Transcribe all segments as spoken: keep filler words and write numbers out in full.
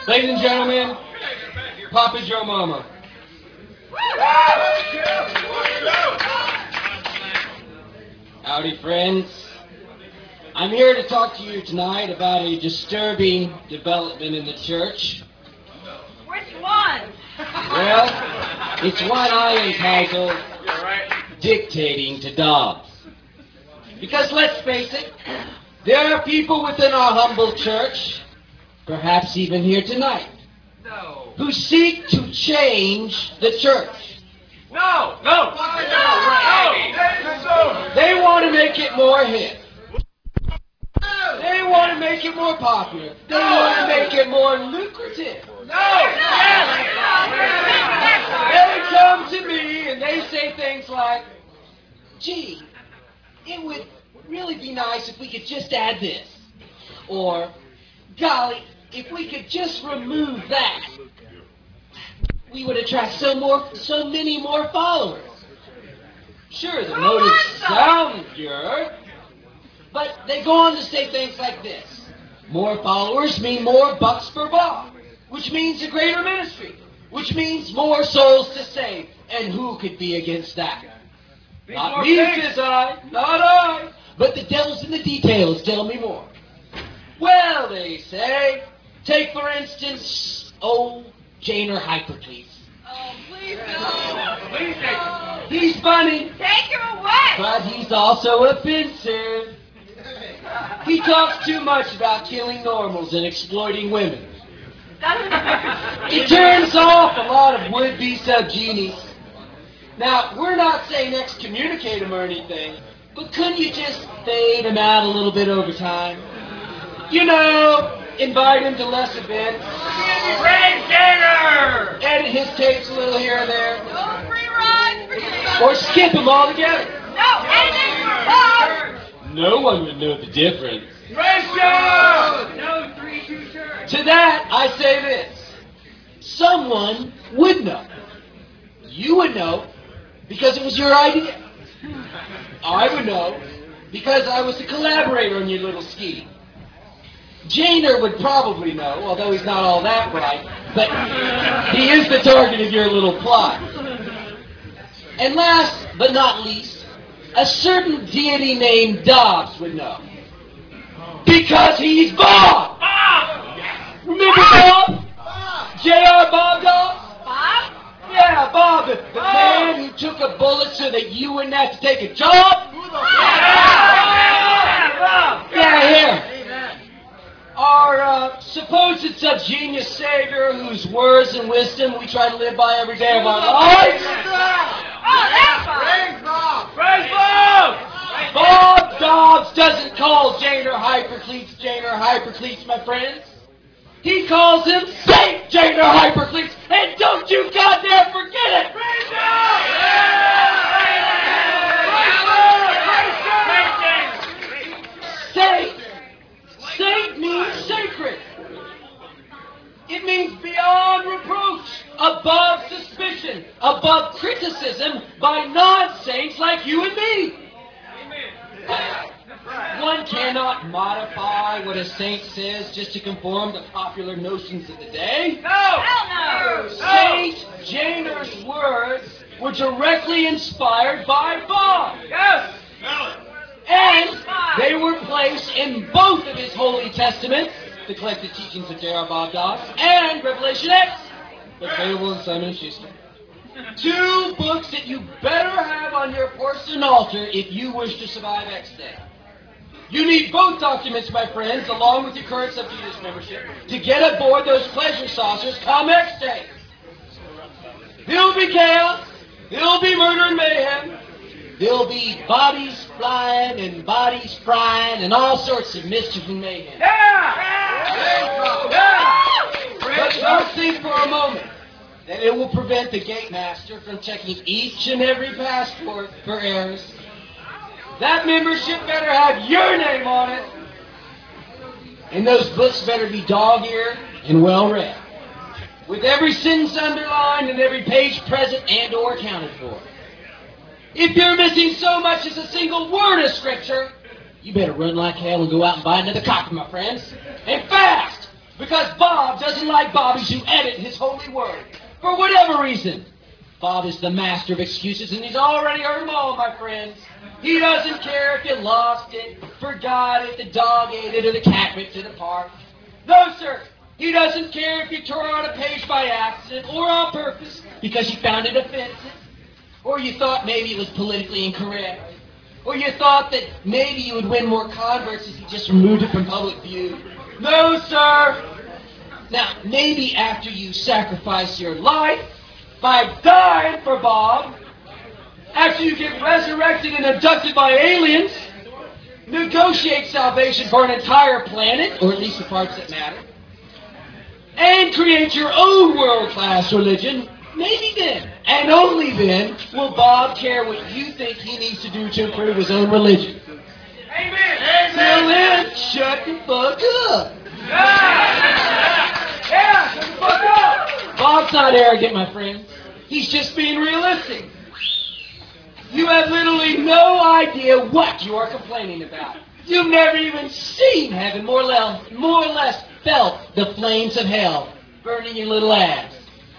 Ladies and gentlemen, Papa's your mama. Howdy, friends. I'm here to talk to you tonight about a disturbing development in the church. Which one? Well, it's one I entitled Dictating to Dogs. Because let's face it, there are people within our humble church, perhaps even here tonight, No. who seek to change the church. No. No. No. They want to make it more hip. They want to make it more popular. They want to make it more lucrative. They come to me and they say things like, gee, it would really be nice if we could just add this. Or, golly, if we could just remove that, we would attract so more, so many more followers. Sure, the motives sound good, but they go on to say things like this. More followers mean more bucks per Bob, which means a greater ministry, which means more souls to save. And who could be against that? Not me, says I, not I. But the devil's in the details, tell me more. Well, they say, take for instance, old Janer Hypercles. Oh, please no. Please take No. He's funny, Take him away. but he's also offensive. He talks too much about killing normals and exploiting women. It turns off a lot of would-be sub-genies. Now, we're not saying excommunicate him or anything, but couldn't you just fade him out a little bit over time? You know, invite him to less events. Praise dinner! Edit his tapes a little here and there. No free rides for you. Or skip him altogether. No editing for Bob. No one would know the difference. Praise God! No three two church. To that, I say this. Someone would know. You would know because it was your idea. I would know because I was the collaborator on your little scheme. Janer would probably know, although he's not all that bright, but he is the target of your little plot. And last but not least, a certain deity named Dobbs would know. Because he's Bob! Bob! Remember Bob? J R Bob Dobbs? Bob? Yeah, Bob, the, the man who took a bullet so that you wouldn't have to take a job? Yeah, here. Our uh, supposed sub-genius savior whose words and wisdom we try to live by every day of our lives. Oh, that's Bob. Praise Bob! Bob Dobbs doesn't call Janer Hypercleats Janer Hypercleats, my friends. He calls him Saint Janer Hypercleats, and don't you goddamn forget it! Praise God! Praise God! Saint. Saint means sacred. It means beyond reproach, above suspicion, above criticism by non-saints like you and me. One cannot modify what a saint says just to conform to popular notions of the day. No! Hell no. Saint Janer's words were directly inspired by Bob. Yes! And they were placed in both of his Holy Testaments, the collected teachings of J R Bob Dobbs, and Revelation X, available in Simon and Schuster. Two books that you better have on your porcelain altar if you wish to survive X Day. You need both documents, my friends, along with your current Subgenius membership, to get aboard those pleasure saucers come X Day. There'll be chaos, there'll be murder and mayhem, there'll be bodies flying and bodies frying and all sorts of mischief and mayhem. Yeah! Yeah! But don't think for a moment that it will prevent the gate master from checking each and every passport for errors. That membership better have your name on it. And those books better be dog-eared and well-read, with every sentence underlined and every page present and or accounted for. If you're missing so much as a single word of Scripture, you better run like hell and go out and buy another copy, my friends. And fast! Because Bob doesn't like Bobbies who edit his holy word. For whatever reason. Bob is the master of excuses, and he's already heard them all, my friends. He doesn't care if you lost it, forgot it, the dog ate it, or the cat went to the park. No, sir. He doesn't care if you tore out a page by accident or on purpose because you found it offensive, or you thought maybe it was politically incorrect, or you thought that maybe you would win more converts if you just removed it from public view. No, sir. Now, maybe after you sacrifice your life by dying for Bob, after you get resurrected and abducted by aliens, negotiate salvation for an entire planet, or at least the parts that matter, and create your own world-class religion, maybe then, and only then, will Bob care what you think he needs to do to improve his own religion. Amen. Till then, shut the fuck up. Yeah. Yeah. Shut the fuck up. Bob's not arrogant, my friends. He's just being realistic. You have literally no idea what you are complaining about. You've never even seen heaven, more or less, more or less felt the flames of hell burning your little ass.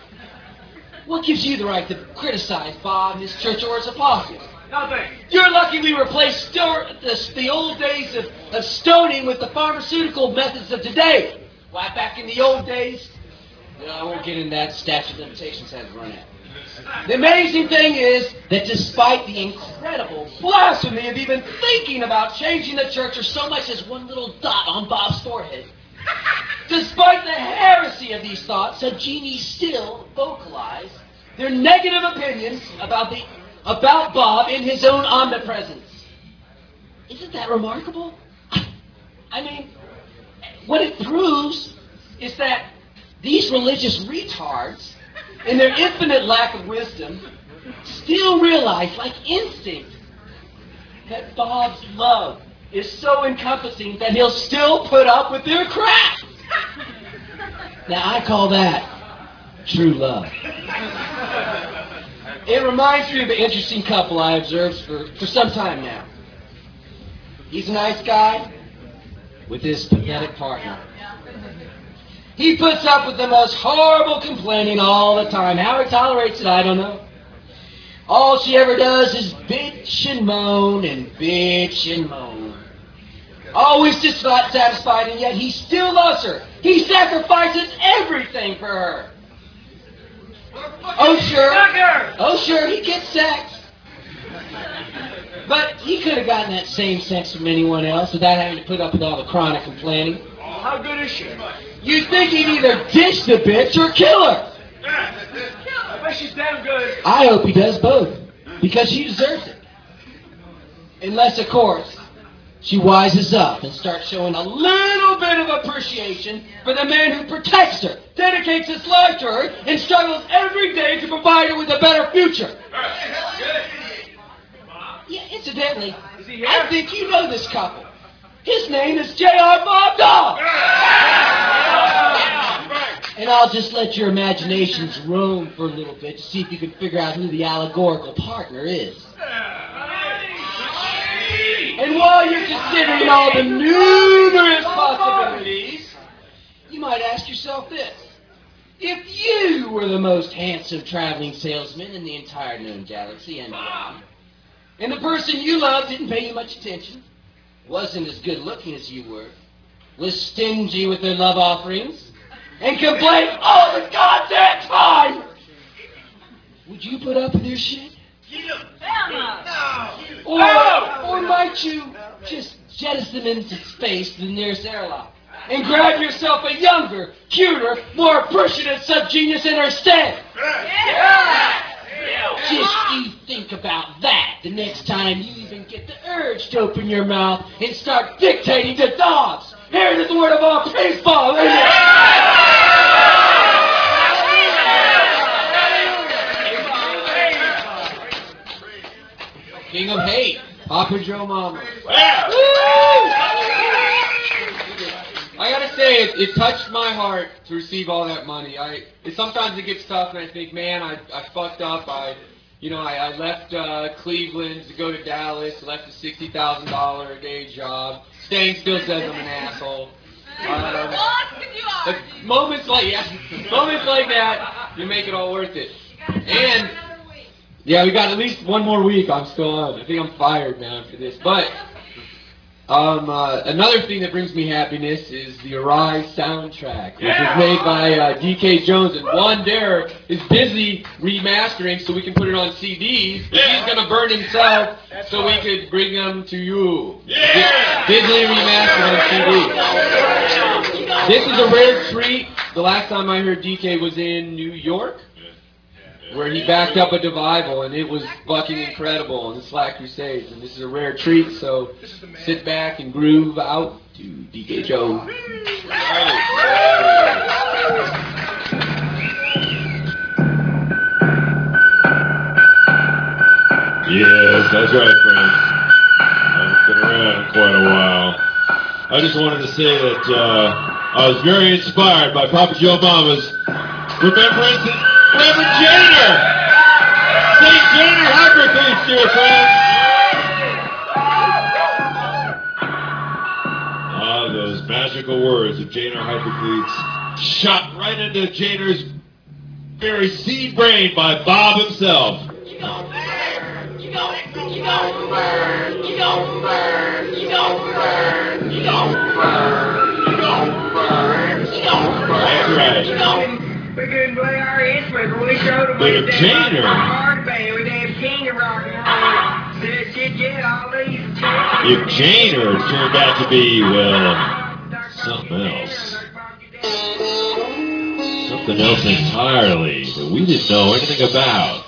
What gives you the right to criticize Bob and his church or his apostles? Nothing. You're lucky we replaced sto- the, the old days of, of stoning with the pharmaceutical methods of today. Why, back in the old days, no, I won't get into that. Statute of limitations has run out. The amazing thing is that despite the incredible blasphemy of even thinking about changing the church or so much as one little dot on Bob's forehead, despite the heresy of these thoughts, some genies still vocalize their negative opinions about the about Bob in his own omnipresence. Isn't that remarkable? I mean, what it proves is that these religious retards, in their infinite lack of wisdom, still realize, like instinct, that Bob's love is so encompassing that he'll still put up with their crap. Now, I call that true love. It reminds me of an interesting couple I observed for, for some time now. He's a nice guy with his pathetic partner. He puts up with the most horrible complaining all the time. How he tolerates it, I don't know. All she ever does is bitch and moan and bitch and moan. Always dissatisfied, and yet he still loves her. He sacrifices everything for her. Oh, sure. Oh, sure, he gets sex. But he could have gotten that same sex from anyone else without having to put up with all the chronic complaining. How good is she? You'd think he'd either ditch the bitch or kill her. I bet she's damn good. I hope he does both, because she deserves it. Unless, of course, she wises up and starts showing a little bit of appreciation for the man who protects her, dedicates his life to her, and struggles every day to provide her with a better future. Yeah, incidentally, I think you know this couple. His name is J R Bob Dog. And I'll just let your imaginations roam for a little bit to see if you can figure out who the allegorical partner is. And while you're considering all the numerous possibilities, you might ask yourself this. If you were the most handsome traveling salesman in the entire known galaxy and beyond, and the person you loved didn't pay you much attention, wasn't as good looking as you were, was stingy with their love offerings, and complained all the goddamn time, would you put up with their shit? Or, or might you just jettison them into space to the nearest airlock and grab yourself a younger, cuter, more appreciative subgenius in her stead? Just you think about that the next time you even get the urge to open your mouth and start dictating to dogs. Here is the word of our baseball, isn't it? King of hate, Papa Joe Mama. I gotta say, it, it touched my heart to receive all that money. I it, sometimes it gets tough, and I think, man, I, I fucked up. I, you know, I, I left uh, Cleveland to go to Dallas. Left a sixty thousand dollar a day job. Staying still says I'm an asshole. Um, But moments like yeah, moments like that, you make it all worth it. And yeah, we got at least one more week. I'm still on. I think I'm fired now after this. But um, uh, another thing that brings me happiness is the Arise soundtrack, which Yeah. is made by uh, D K Jones, and Juan Derek is busy remastering so we can put it on C Ds. But Yeah. he's gonna burn himself so we could bring them to you. Yeah. Digitally remastered on C D. This is a rare treat. The last time I heard D K was in New York, where he backed up a Devival, and it was fucking incredible on the Slack Crusades. And this is a rare treat, so sit back and groove out to D K Joe. Yes, that's right, friends. I haven't been around quite a while. I just wanted to say that uh, I was very inspired by Papa Joe Mama's remembrance of Reverend Janer! Saint Janer Hypercleats, dear friends! Ah, those magical words of Janer Hypercleats shot right into Janer's very seed brain by Bob himself. You gon' burn. You gon' you gon' burn. You gon' burn. You gon' burn. You gon' burn. You gon' burn. You gon' burn. That's right. You gon' We couldn't play our instruments, but we showed them But with a that Janer. hard band, with that king of rock and roll. Said shit, yeah, all these chicks. If Janer turned out to be, well, something else. Something else entirely that we didn't know anything about.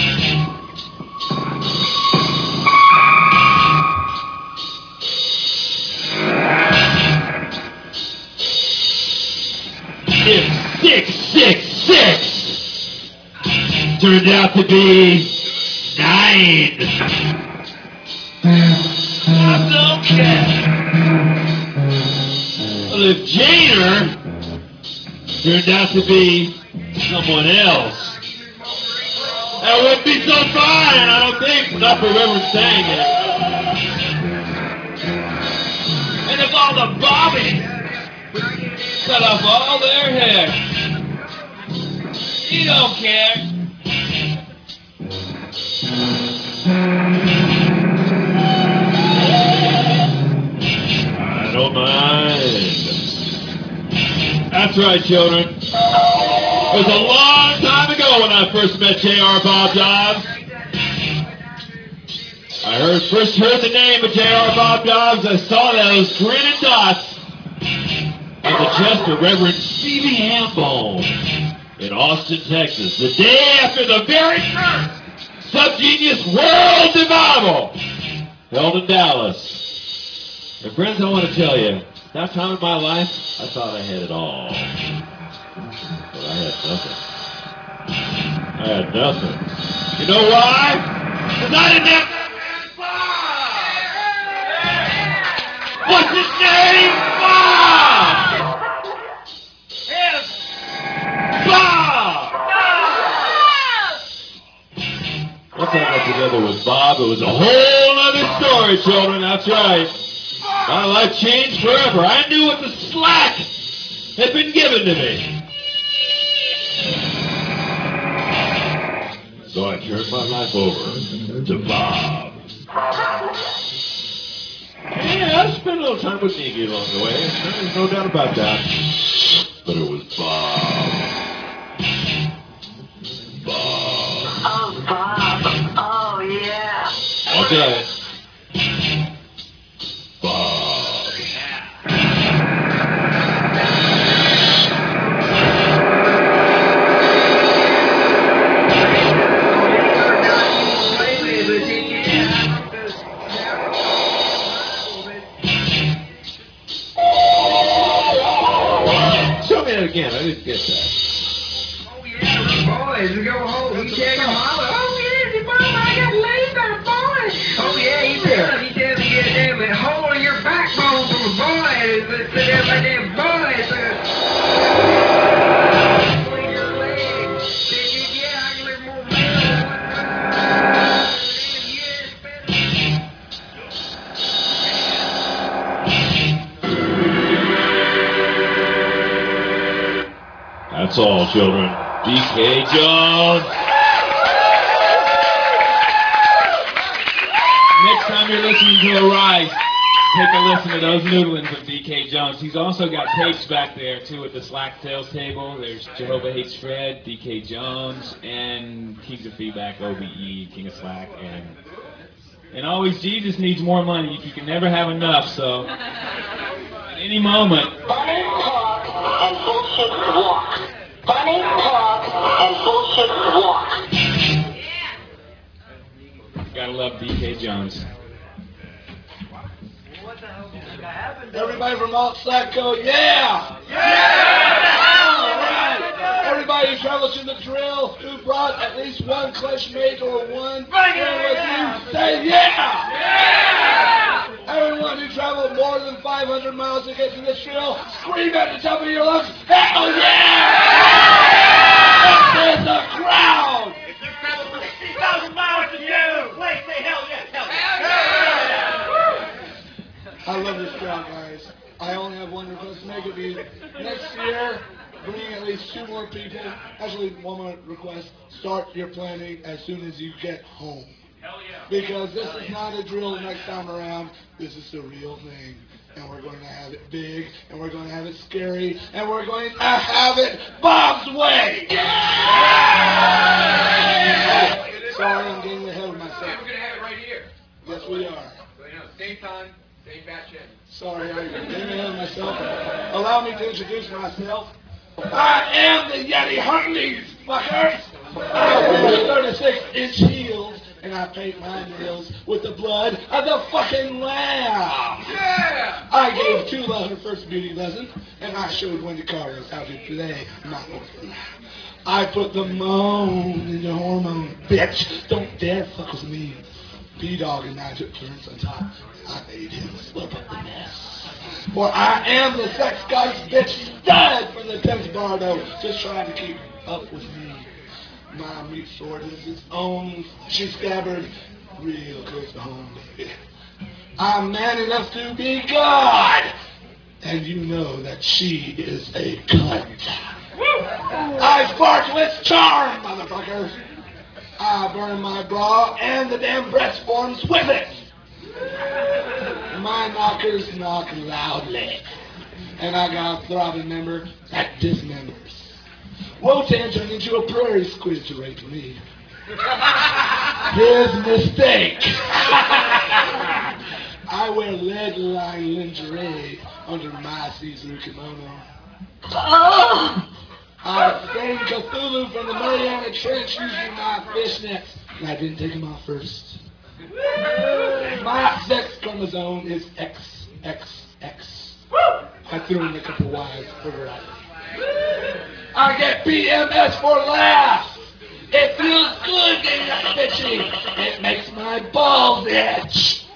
If six six six turned out to be nine. That's okay. Well, if Janer turned out to be someone else, that wouldn't be so fine, I don't think, not for Reverend saying it. And if all the bobbies cut off all their hair, you don't care. I don't mind. That's right, children. It was a long time ago when I first met J R Bob Dobbs. I heard first heard the name of J R Bob Dobbs. I saw those grinning dots on the chest of Reverend Stevie Hambone in Austin, Texas, the day after the very first Subgenius World Revival held in Dallas. And friends, I want to tell you, that time in my life, I thought I had it all. But I had nothing. I had nothing. You know why? Because I didn't have that man Bob! What's his name? Bob! Yes! Bob! Once I got together with Bob, it was a whole other story, children. That's right. My life changed forever. I knew what the slack had been given to me. So I turned my life over to Bob. Yeah, I spent a little time with Niki along the way. There's no doubt about that. But it was Bob. Bob. Oh, Bob. Oh, yeah. I'll tell you. Bob. Show me that again. I didn't get that. Oh, yeah, boys, we go home. He check them all. Oh, yeah, the Bob, I got laid by the boys. Oh, yeah, he tells, he tells me get damn a hole in your backbone from a boy. Let's sit there like them boys. Between your legs. Said, yeah, I can live more man. Yes, better. That's all, children. D K Jones. Next time you're listening to Arise, take a listen to those noodlings of D K Jones. He's also got tapes back there, too, at the Slack Tales table. There's Jehovah Hates Fred, D K Jones, and Kings of Feedback, O B E, King of Slack, and and always Jesus needs more money. You can never have enough, so at any moment. Funny talk and bullshit walk. Funny talk and bullshit walk. Gotta love D K Jones. Everybody from Alt Slack go, yeah! Yeah! All right. Everybody who travels to the drill, who brought at least one clutch mate or one friend with you, say yeah! Yeah! Everyone who traveled more than five hundred miles to get to this drill, scream at the top of your lungs, hell yeah! There's the crowd! If you travel sixty thousand miles to do, please say hell yes, hell yes. I love this crowd, guys. I only have one request to make of you. Next year, bring at least two more people. Actually, one more request. Start your planning as soon as you get home. Hell yeah. Because this is not a drill next time around. This is the real thing. And we're going to have it big, and we're going to have it scary, and we're going to have it Bob's way! Oh, sorry, I'm getting ahead of myself. We're gonna have it right here. Yes, we are. So, you know, same time, same batch in. Sorry, I'm getting ahead of myself. Allow me to introduce myself. I am the Yeti Huntley's fuckers. I wear thirty-six inch heels, and I paint my nails with the blood of the fucking lamb. Yeah! I gave two love her first beauty lesson, and I showed Wendy Carter how to play my organ. I put the moan in your hormone, bitch. Don't dare fuck with me. P-Dog and I took turns on top. I made him slip up the mess. For I am the sex guy's bitch stud from the tenth Bardo, just trying to keep up with me. My meat sword is its own she scabbard, real close to home, baby. I'm man enough to be God, and you know that she is a cunt. I spark with charm, motherfucker. I burn my bra and the damn breast forms with it. My knockers knock loudly, and I got a throbbing member that dismembers. Wotan turned into a prairie squid to rape me. His mistake. I wear lead-lined lingerie under my see-through kimono. I sang Cthulhu from the Mariana Trench using my fishnets, and I didn't take them off first. My sex chromosome is X X X. I threw in a couple wives for variety. I get P M S for laughs. It feels good getting that bitchy. It makes my balls itch.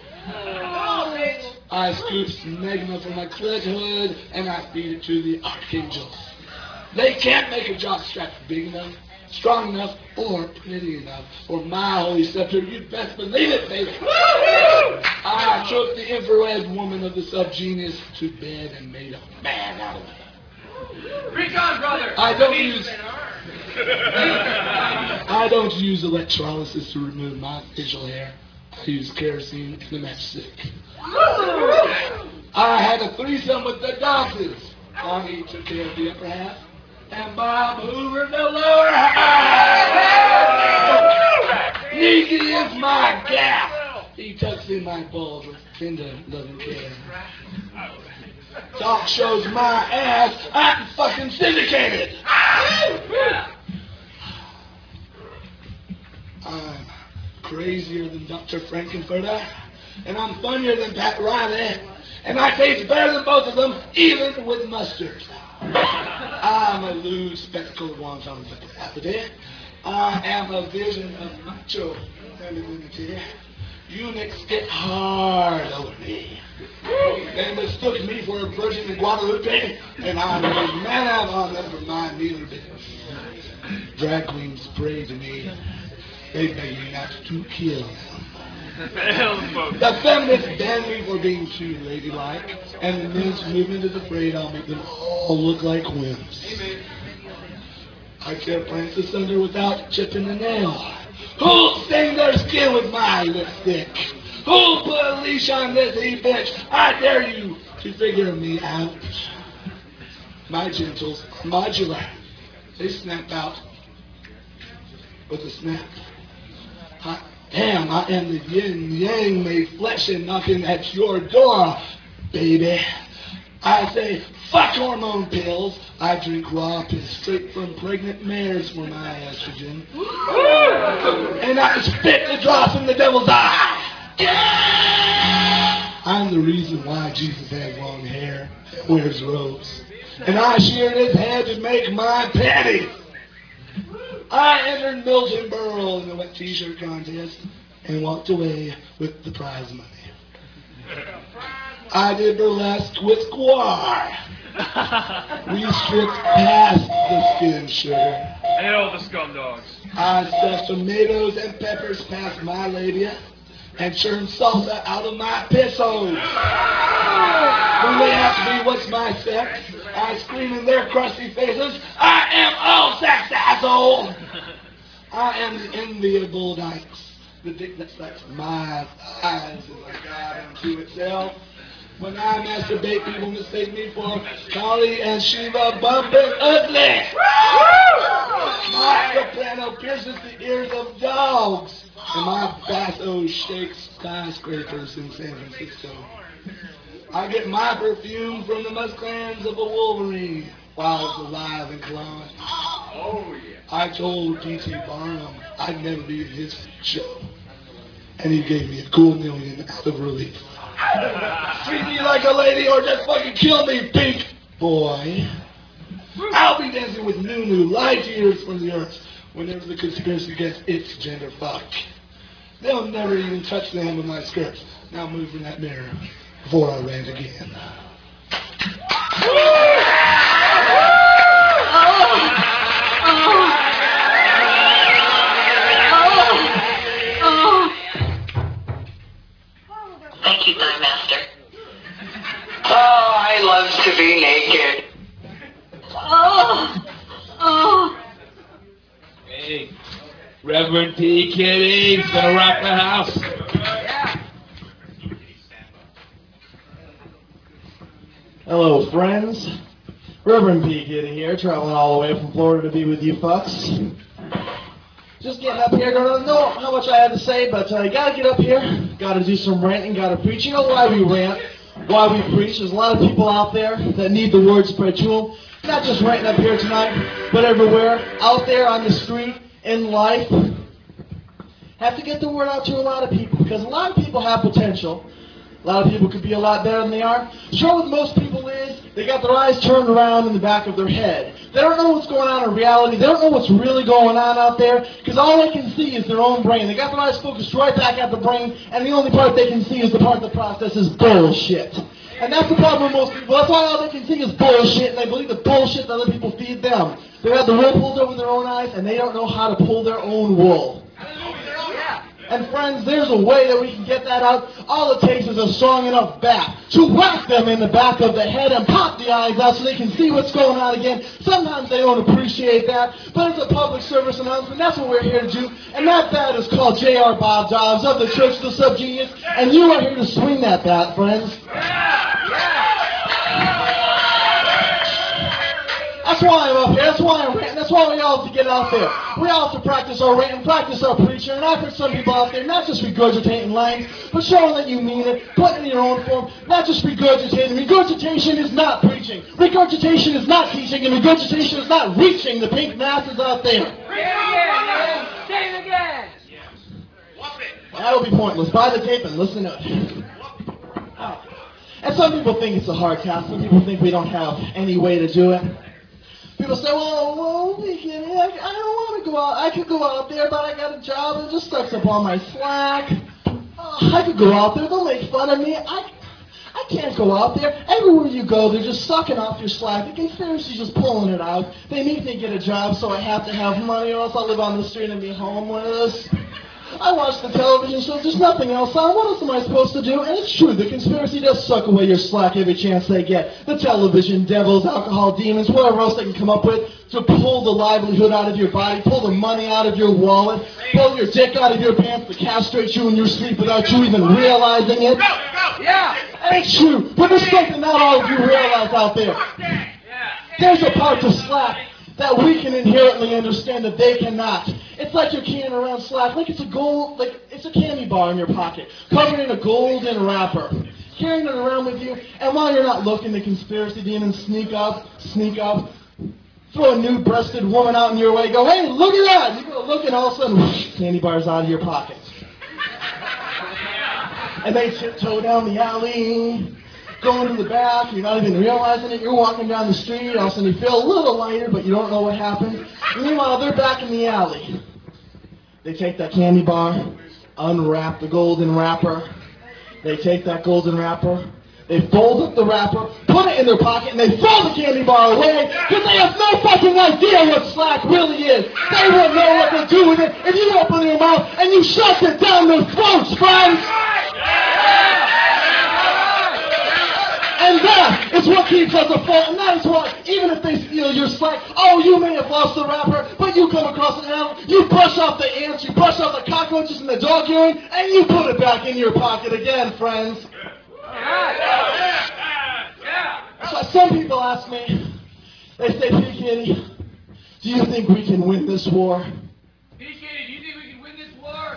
I scoop smegma from my clit hood, and I feed it to the archangels. They can't make a jock strap big enough, strong enough, or pretty enough for my holy scepter. You'd best believe it, baby. I took the infrared woman of the subgenius to bed and made a man out of her. Recon, brother! I don't use I don't use electrolysis to remove my facial hair. I use kerosene and a matchstick. I had a threesome with the Dawsons. Bonnie took care of the upper half, and Bob Hoover the lower half. Nikki is my gal. He tucks in my balls with tender loving care. Talk shows my ass. I'm fucking syndicated. I'm crazier than Doctor Frankenfurter, and I'm funnier than Pat Riley, and I taste better than both of them, even with mustard. I'm a loose spectacled wonton apathy. I am a vision of macho femininity. Eunuchs get hard over me. They mistook me for a virgin in Guadalupe, and I made man on them for my meaner bitch. Drag queens pray to me. They beg me not to kill them. The feminists ban me for being too ladylike, and the men's movement is afraid I'll make them all look like wimps. I can't plant this under without chipping a nail. Who'll stain their skin with my lipstick? Who'll put a leash on this e bitch? I dare you to figure me out. My gentles are modular. They snap out with a snap. Hot damn, I am the yin yang made flesh and knocking at your door, baby. I say, fuck hormone pills. I drink raw piss straight from pregnant mares for my estrogen. And I spit the dross in the devil's eye. I'm the reason why Jesus has long hair and wears robes. And I sheared his head to make my panties. I entered Milton Berle in the wet t-shirt contest and walked away with the prize money. I did burlesque with Squar. We stripped past the skin sugar. Hail the scum dogs. I stuffed tomatoes and peppers past my labia and churned salsa out of my pissos. When they ask me what's my sex, I scream in their crusty faces, I am all sex, asshole! I am the enviable dykes, the dick that sucks my thighs is a god unto itself. When I masturbate, people mistake me for Kali and Shiva bumping ugly. My soprano pierces the ears of dogs, and my basso shakes skyscrapers in San Francisco. I get my perfume from the musclans of a Wolverine while it's alive and clawing. Oh, yeah. I told D T Barnum I'd never be in his show, and he gave me a cool million out of relief. Treat me like a lady or just fucking kill me, pink boy. I'll be dancing with Nunu, light years from the earth, whenever the conspiracy gets its gender fuck. They'll never even touch the hem of my skirt. Now move in that mirror before I rant again. Thank you, Thigh Master. Oh, I love to be naked. Oh, oh. Hey, Reverend P. Kitty, gonna rock the house. Hello, friends. Reverend P. Kitty here, traveling all the way from Florida to be with you fucks. Just getting up here, don't know how much I have to say, but uh, you gotta get up here, gotta do some ranting, gotta preach. You know why we rant, why we preach? There's a lot of people out there that need the word spread to them. Not just ranting up here tonight, but everywhere, out there on the street, in life. Have to get the word out to a lot of people, because a lot of people have potential. A lot of people could be a lot better than they are. The trouble with most people is they got their eyes turned around in the back of their head. They don't know what's going on in reality. They don't know what's really going on out there because all they can see is their own brain. They got their eyes focused right back at the brain, and the only part they can see is the part of the process is bullshit. And that's the problem with most people. That's why all they can see is bullshit, and they believe the bullshit that other people feed them. They have the wool pulled over their own eyes, and they don't know how to pull their own wool. And friends, there's a way that we can get that out. All it takes is a strong enough bat to whack them in the back of the head and pop the eyes out so they can see what's going on again. Sometimes they don't appreciate that, but it's a public service announcement. That's what we're here to do. And that bat is called J R Bob Dobbs of the Church of the Subgenius. And you are here to swing that bat, friends. That's why I'm up here. That's why I'm ranting. That's why we all have to get out there. We all have to practice our ranting, practice our preaching. And I've heard some people out there not just regurgitating lines, but showing that you mean it, putting it in your own form, not just regurgitating. Regurgitation is not preaching. Regurgitation is not teaching. And regurgitation is not reaching the pink masses out there. Say it again. That'll be pointless. Buy the tape and listen to it. Oh. And some people think it's a hard task. Some people think we don't have any way to do it. People say, well, well we can, I, I don't want to go out. I could go out there, but I got a job. It just sucks up on my slack. Uh, I could go out there. They'll make fun of me. I, I can't go out there. Everywhere you go, they're just sucking off your slack. The conspiracy's just pulling it out. They make me get a job, so I have to have money, or else I'll live on the street and be homeless. I watch the television shows, there's nothing else on, what else am I supposed to do? And it's true, the conspiracy does suck away your slack every chance they get. The television, devils, alcohol, demons, whatever else they can come up with to pull the livelihood out of your body, pull the money out of your wallet, pull your dick out of your pants to castrate you in your sleep without you even realizing it. Yeah. It's true, but there's something not all of you realize out there. There's a part to slack that we can inherently understand that they cannot. It's like you're carrying around slack, like it's a gold, like it's a candy bar in your pocket, covered in a golden wrapper, carrying it around with you. And while you're not looking, the conspiracy demons sneak up, sneak up, throw a nude-breasted woman out in your way, go, hey, look at that! You go look, and all of a sudden, whoosh, candy bar's out of your pocket. And they tiptoe down the alley, go into the back, you're not even realizing it, you're walking down the street, all of a sudden you feel a little lighter, but you don't know what happened. Meanwhile, they're back in the alley. They take that candy bar, unwrap the golden wrapper, they take that golden wrapper, they fold up the wrapper, put it in their pocket, and they throw the candy bar away, because they have no fucking idea what slack really is. They wouldn't know what to do with it if you open your mouth and you shove it down their throats, friends! And that is what keeps us afloat, and that is why, even if they steal your slack, oh, you may have lost the wrapper, but you come across an alley, you brush off the ants, you brush off the cockroaches and the dog urine, and you put it back in your pocket again, friends. So some people ask me, they say, P. Kitty, do you think we can win this war? P. Kitty, do you think we can win this war?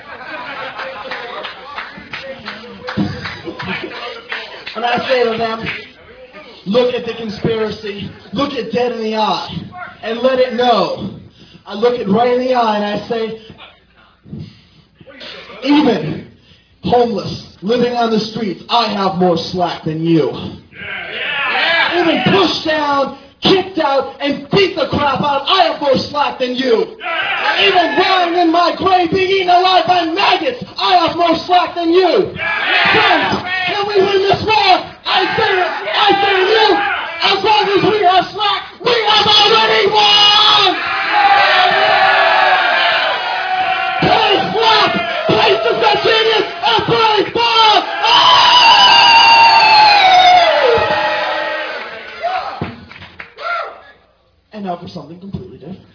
And I say to them, look at the conspiracy, look it dead in the eye, and let it know. I look it right in the eye and I say, even homeless, living on the streets, I have more slack than you. Even pushed down, kicked out, and beat the crap out, I have more slack than you. Even lying in my grave, being eaten alive by maggots, I have more slack than you. Friends, can we win this war? I say it, I say to you, as long as we have slack, we have already won! Play slack, play success genius, and play ball! And now for something completely different.